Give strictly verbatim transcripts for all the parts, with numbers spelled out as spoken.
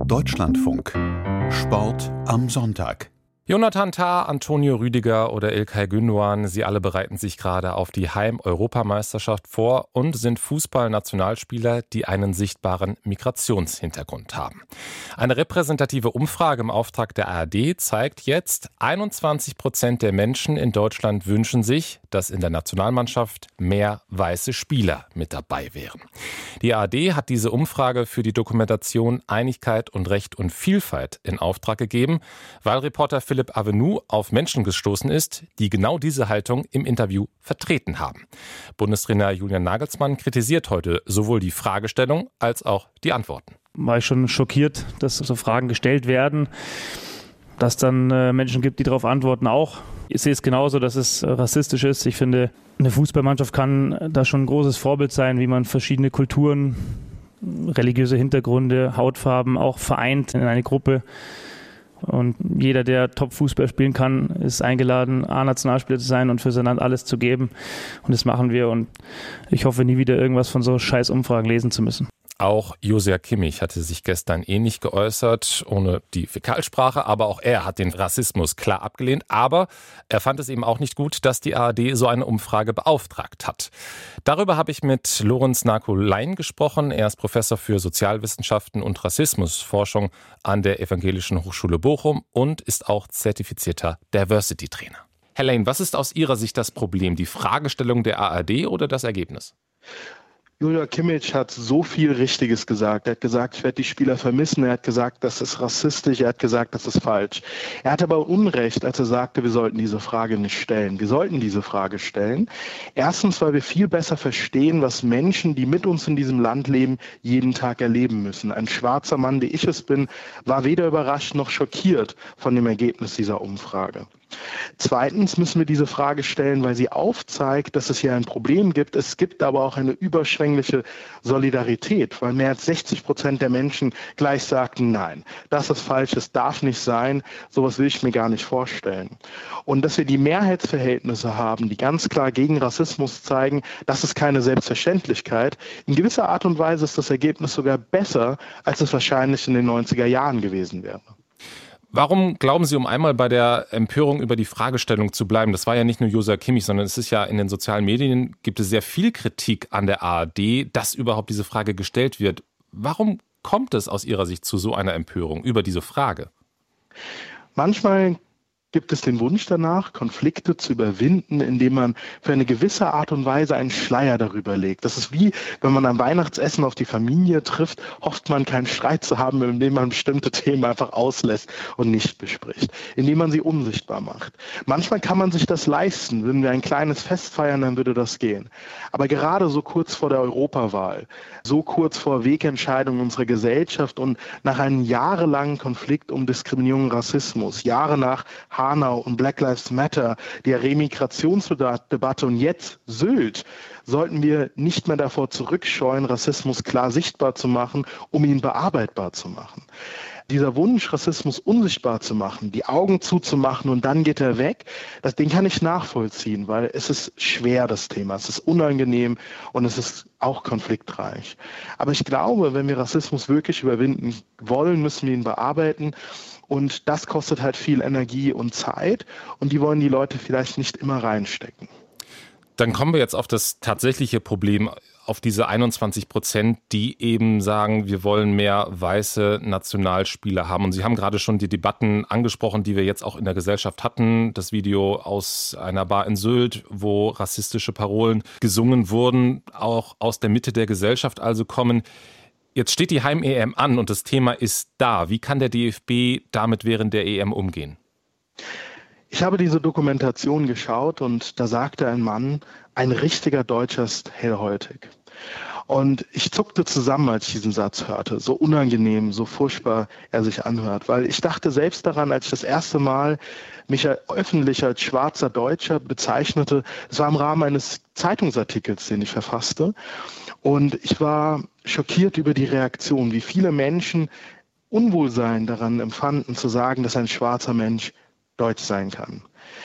Deutschlandfunk. Sport am Sonntag. Jonathan Tah, Antonio Rüdiger oder İlkay Gündoğan, sie alle bereiten sich gerade auf die Heim-Europameisterschaft vor und sind Fußballnationalspieler, die einen sichtbaren Migrationshintergrund haben. Eine repräsentative Umfrage im Auftrag der A R D zeigt jetzt, einundzwanzig Prozent der Menschen in Deutschland wünschen sich, dass in der Nationalmannschaft mehr weiße Spieler mit dabei wären. Die A R D hat diese Umfrage für die Dokumentation Einigkeit und Recht und Vielfalt in Auftrag gegeben, weil Reporter Philipp Avenu auf Menschen gestoßen ist, die genau diese Haltung im Interview vertreten haben. Bundestrainer Julian Nagelsmann kritisiert heute sowohl die Fragestellung als auch die Antworten. War ich schon schockiert, dass so Fragen gestellt werden, dass dann äh, Menschen gibt, die darauf antworten auch. Ich sehe es genauso, dass es äh, rassistisch ist. Ich finde, eine Fußballmannschaft kann da schon ein großes Vorbild sein, wie man verschiedene Kulturen, religiöse Hintergründe, Hautfarben auch vereint in eine Gruppe. Und jeder, der Top-Fußball spielen kann, ist eingeladen, A-Nationalspieler zu sein und für sein Land alles zu geben. Und das machen wir. Und ich hoffe, nie wieder irgendwas von so scheiß Umfragen lesen zu müssen. Auch Joshua Kimmich hatte sich gestern ähnlich geäußert, ohne die Fäkalsprache, aber auch er hat den Rassismus klar abgelehnt. Aber er fand es eben auch nicht gut, dass die A R D so eine Umfrage beauftragt hat. Darüber habe ich mit Lorenz Narko-Lein gesprochen. Er ist Professor für Sozialwissenschaften und Rassismusforschung an der Evangelischen Hochschule Bochum und ist auch zertifizierter Diversity-Trainer. Herr Lein, was ist aus Ihrer Sicht das Problem? Die Fragestellung der A R D oder das Ergebnis? Joshua Kimmich hat so viel Richtiges gesagt. Er hat gesagt, ich werde die Spieler vermissen. Er hat gesagt, das ist rassistisch. Er hat gesagt, das ist falsch. Er hat aber Unrecht, als er sagte, wir sollten diese Frage nicht stellen. Wir sollten diese Frage stellen. Erstens, weil wir viel besser verstehen, was Menschen, die mit uns in diesem Land leben, jeden Tag erleben müssen. Ein schwarzer Mann, wie ich es bin, war weder überrascht noch schockiert von dem Ergebnis dieser Umfrage. Zweitens müssen wir diese Frage stellen, weil sie aufzeigt, dass es hier ein Problem gibt. Es gibt aber auch eine überschwängliche Solidarität, weil mehr als sechzig Prozent der Menschen gleich sagten, nein, das ist falsch, es darf nicht sein, sowas will ich mir gar nicht vorstellen. Und dass wir die Mehrheitsverhältnisse haben, die ganz klar gegen Rassismus zeigen, das ist keine Selbstverständlichkeit. In gewisser Art und Weise ist das Ergebnis sogar besser, als es wahrscheinlich in den neunziger Jahren gewesen wäre. Warum glauben Sie, um einmal bei der Empörung über die Fragestellung zu bleiben, das war ja nicht nur Joshua Kimmich, sondern es ist ja in den sozialen Medien, gibt es sehr viel Kritik an der A R D, dass überhaupt diese Frage gestellt wird. Warum kommt es aus Ihrer Sicht zu so einer Empörung über diese Frage? Manchmal gibt es den Wunsch danach, Konflikte zu überwinden, indem man für eine gewisse Art und Weise einen Schleier darüber legt. Das ist wie, wenn man am Weihnachtsessen auf die Familie trifft, hofft man keinen Streit zu haben, indem man bestimmte Themen einfach auslässt und nicht bespricht, indem man sie unsichtbar macht. Manchmal kann man sich das leisten. Wenn wir ein kleines Fest feiern, dann würde das gehen. Aber gerade so kurz vor der Europawahl, so kurz vor Wegentscheidung unserer Gesellschaft und nach einem jahrelangen Konflikt um Diskriminierung und Rassismus, Jahre nach Hanau und Black Lives Matter, der Remigrationsdebatte und jetzt Sylt, sollten wir nicht mehr davor zurückscheuen, Rassismus klar sichtbar zu machen, um ihn bearbeitbar zu machen. Dieser Wunsch, Rassismus unsichtbar zu machen, die Augen zuzumachen und dann geht er weg, das, den kann ich nachvollziehen, weil es ist schwer, das Thema. Es ist unangenehm und es ist auch konfliktreich. Aber ich glaube, wenn wir Rassismus wirklich überwinden wollen, müssen wir ihn bearbeiten. Und das kostet halt viel Energie und Zeit und die wollen die Leute vielleicht nicht immer reinstecken. Dann kommen wir jetzt auf das tatsächliche Problem, auf diese einundzwanzig Prozent, die eben sagen, wir wollen mehr weiße Nationalspieler haben. Und Sie haben gerade schon die Debatten angesprochen, die wir jetzt auch in der Gesellschaft hatten. Das Video aus einer Bar in Sylt, wo rassistische Parolen gesungen wurden, auch aus der Mitte der Gesellschaft also kommen. Jetzt steht die Heim-E M an und das Thema ist da. Wie kann der D F B damit während der E M umgehen? Ich habe diese Dokumentation geschaut und da sagte ein Mann, ein richtiger Deutscher ist hellhäutig. Und ich zuckte zusammen, als ich diesen Satz hörte. So unangenehm, so furchtbar er sich anhört. Weil ich dachte selbst daran, als ich das erste Mal mich öffentlich als schwarzer Deutscher bezeichnete. Es war im Rahmen eines Zeitungsartikels, den ich verfasste. Und ich war schockiert über die Reaktion, wie viele Menschen Unwohlsein daran empfanden, zu sagen, dass ein schwarzer Mensch deutsch sein kann.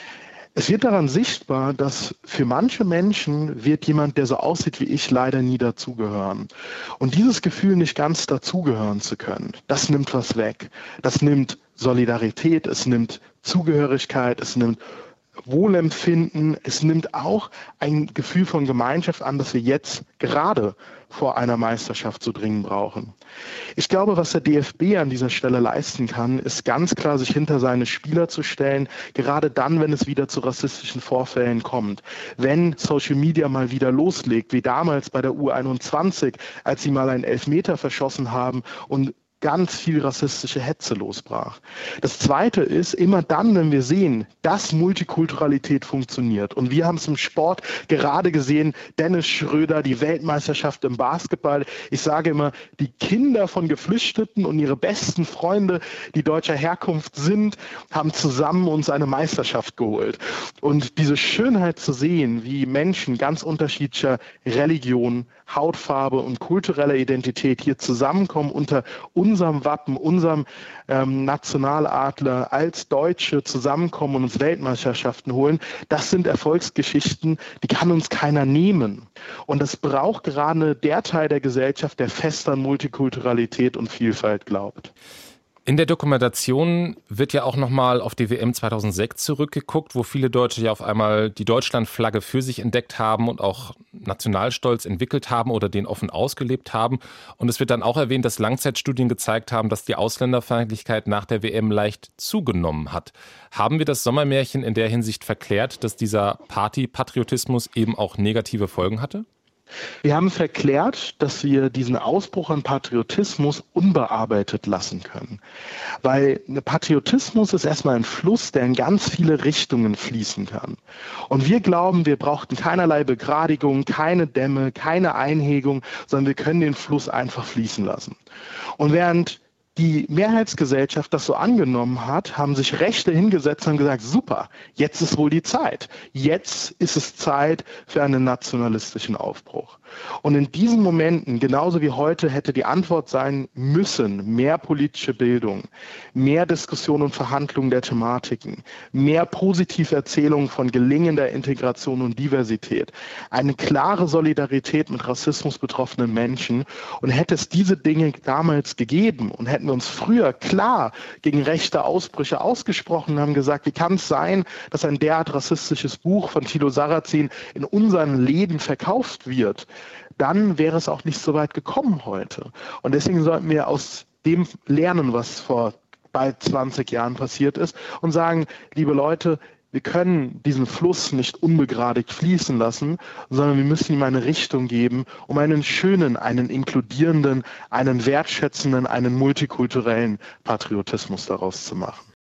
Es wird daran sichtbar, dass für manche Menschen wird jemand, der so aussieht wie ich, leider nie dazugehören. Und dieses Gefühl, nicht ganz dazugehören zu können, das nimmt was weg. Das nimmt Solidarität, es nimmt Zugehörigkeit, es nimmt Wohlempfinden, es nimmt auch ein Gefühl von Gemeinschaft an, das wir jetzt gerade vor einer Meisterschaft so dringend brauchen. Ich glaube, was der D F B an dieser Stelle leisten kann, ist ganz klar, sich hinter seine Spieler zu stellen, gerade dann, wenn es wieder zu rassistischen Vorfällen kommt. Wenn Social Media mal wieder loslegt, wie damals bei der U einundzwanzig, als sie mal einen Elfmeter verschossen haben und ganz viel rassistische Hetze losbrach. Das Zweite ist, immer dann, wenn wir sehen, dass Multikulturalität funktioniert, und wir haben es im Sport gerade gesehen, Dennis Schröder, die Weltmeisterschaft im Basketball, ich sage immer, die Kinder von Geflüchteten und ihre besten Freunde, die deutscher Herkunft sind, haben zusammen uns eine Meisterschaft geholt. Und diese Schönheit zu sehen, wie Menschen ganz unterschiedlicher Religion, Hautfarbe und kultureller Identität hier zusammenkommen unter unserem Wappen, unserem ähm, Nationaladler als Deutsche zusammenkommen und uns Weltmeisterschaften holen, das sind Erfolgsgeschichten, die kann uns keiner nehmen. Und es braucht gerade der Teil der Gesellschaft, der fest an Multikulturalität und Vielfalt glaubt. In der Dokumentation wird ja auch nochmal auf die W M zweitausendsechs zurückgeguckt, wo viele Deutsche ja auf einmal die Deutschlandflagge für sich entdeckt haben und auch Nationalstolz entwickelt haben oder den offen ausgelebt haben. Und es wird dann auch erwähnt, dass Langzeitstudien gezeigt haben, dass die Ausländerfeindlichkeit nach der W M leicht zugenommen hat. Haben wir das Sommermärchen in der Hinsicht verklärt, dass dieser Party-Patriotismus eben auch negative Folgen hatte? Wir haben verklärt, dass wir diesen Ausbruch an Patriotismus unbearbeitet lassen können. Weil Patriotismus ist erstmal ein Fluss, der in ganz viele Richtungen fließen kann. Und wir glauben, wir brauchten keinerlei Begradigung, keine Dämme, keine Einhegung, sondern wir können den Fluss einfach fließen lassen. Und während die Mehrheitsgesellschaft das so angenommen hat, haben sich Rechte hingesetzt und gesagt, super, jetzt ist wohl die Zeit. Jetzt ist es Zeit für einen nationalistischen Aufbruch. Und in diesen Momenten, genauso wie heute, hätte die Antwort sein müssen, mehr politische Bildung, mehr Diskussion und Verhandlung der Thematiken, mehr positive Erzählung von gelingender Integration und Diversität, eine klare Solidarität mit Rassismus betroffenen Menschen. Und hätte es diese Dinge damals gegeben und hätten wir uns früher klar gegen rechte Ausbrüche ausgesprochen und haben gesagt, wie kann es sein, dass ein derart rassistisches Buch von Thilo Sarrazin in unseren Läden verkauft wird, dann wäre es auch nicht so weit gekommen heute. Und deswegen sollten wir aus dem lernen, was vor bald zwanzig Jahren passiert ist und sagen, liebe Leute, wir können diesen Fluss nicht unbegradigt fließen lassen, sondern wir müssen ihm eine Richtung geben, um einen schönen, einen inkludierenden, einen wertschätzenden, einen multikulturellen Patriotismus daraus zu machen.